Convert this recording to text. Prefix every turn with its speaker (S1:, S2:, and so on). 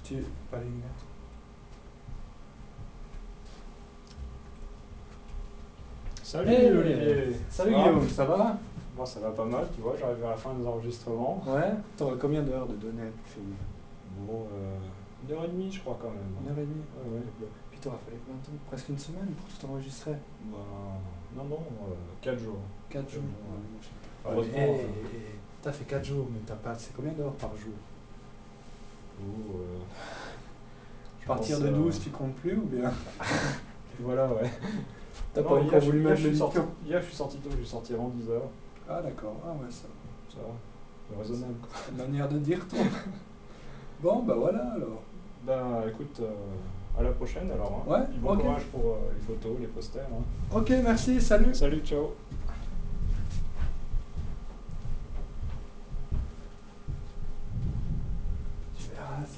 S1: Pas les lunettes.
S2: Salut
S1: Hey,
S2: Olivier.
S1: salut
S2: Ça va?
S1: Guillaume, ça va?
S2: Moi ça va pas mal, tu vois, j'arrive à la fin des enregistrements.
S1: Ouais. T'auras combien d'heures de données pour finir?
S2: Bon, 1h30 je crois quand même.
S1: 1h30.
S2: Ouais, ouais.
S1: Puis t'auras fallu combien de temps? Presque une semaine pour tout enregistrer.
S2: Ben, non, 4 jours.
S1: 4 jours.
S2: Ouais.
S1: Ouais, je sais pas.
S2: Heureusement,
S1: T'as fait 4 jours, mais t'as passé combien d'heures par jour?
S2: Je
S1: À partir
S2: pense,
S1: de 12, tu comptes plus ou bien?
S2: voilà, ouais.
S1: T'as
S2: Non,
S1: pas encore voulu
S2: hier,
S1: mettre
S2: je
S1: le
S2: suis sorti,
S1: micro?
S2: hier je suis sorti tôt, je suis sorti avant 10h.
S1: Ah d'accord, ah ouais, ça.
S2: Ça va, c'est raisonnable.
S1: C'est une manière de dire toi. Bon, bah voilà alors.
S2: Ben écoute, à la prochaine alors. Hein.
S1: Ouais,
S2: Puis bon
S1: ok.
S2: courage pour les photos, les posters. Hein.
S1: Ok, merci, salut.
S2: Salut, ciao.
S1: Tu verras,